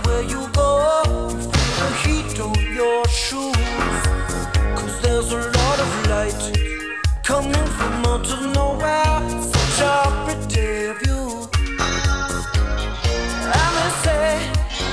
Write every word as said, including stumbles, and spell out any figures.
where you go, you feel the heat on your shoes. Cause there's a lot of light coming from